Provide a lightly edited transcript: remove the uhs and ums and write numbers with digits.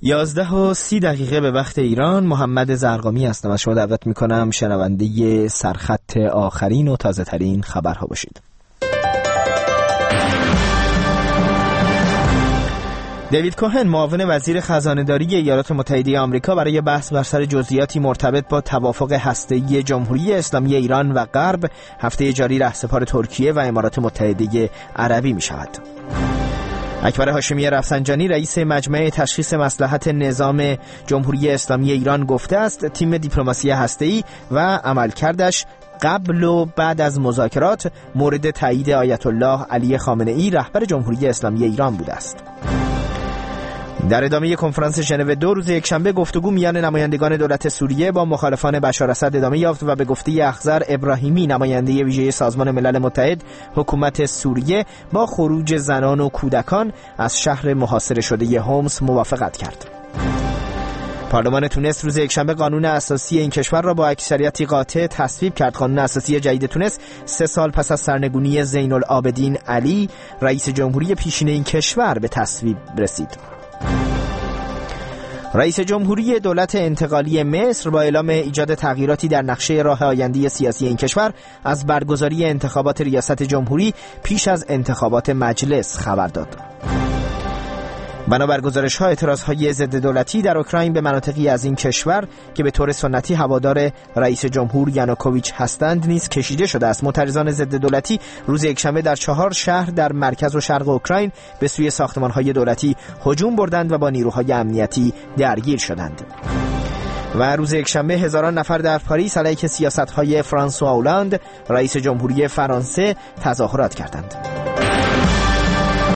11:30 به وقت ایران. محمد زرقامی هستم. از شما دعوت میکنم شنونده سرخط آخرین و تازه ترین خبرها باشید. دیوید کوهن، معاون وزیر خزانه‌داری ایالات متحده آمریکا، برای بحث بر سر جزئیاتی مرتبط با توافق هسته‌ای جمهوری اسلامی ایران و غرب هفته جاری رهسپار ترکیه و امارات متحده عربی می‌شود. اکبر هاشمی رفسنجانی، رئیس مجمع تشخیص مصلحت نظام جمهوری اسلامی ایران، گفته است تیم دیپلماسی هسته‌ای و عملکردش قبل و بعد از مذاکرات مورد تایید آیت الله علی خامنه‌ای رهبر جمهوری اسلامی ایران بوده است. در ادامه کنفرانس ژنو 2 روز یکشنبه گفتگو میان نمایندگان دولت سوریه با مخالفان بشار اسد ادامه یافت و به گفته اخضر ابراهیمی، نماینده ویژه سازمان ملل متحد، حکومت سوریه با خروج زنان و کودکان از شهر محاصره شده هومس موافقت کرد. پارلمان تونس روز یکشنبه قانون اساسی این کشور را با اکثریتی قاطع تصویب کرد. قانون اساسی جدید تونس 3 سال پس از سرنگونی زین العابدین علی، رئیس جمهوری پیشین این کشور، به تصویب رسید. رئیس جمهوری دولت انتقالی مصر با اعلام ایجاد تغییراتی در نقشه راه آینده سیاسی این کشور از برگزاری انتخابات ریاست جمهوری پیش از انتخابات مجلس خبر داد. بنابر گزارش‌ها، اعتراض‌های ضد دولتی در اوکراین به مناطقی از این کشور که به طور سنتی هوادار رئیس جمهور یانوکوویچ هستند نیز کشیده شده است. معترضان ضد دولتی روز یکشنبه در 4 شهر در مرکز و شرق اوکراین به سوی ساختمان‌های دولتی هجوم بردند و با نیروهای امنیتی درگیر شدند. و روز یکشنبه هزاران نفر در پاریس علیه سیاست‌های فرانسوا هولند، رئیس جمهوری فرانسه، تظاهرات کردند.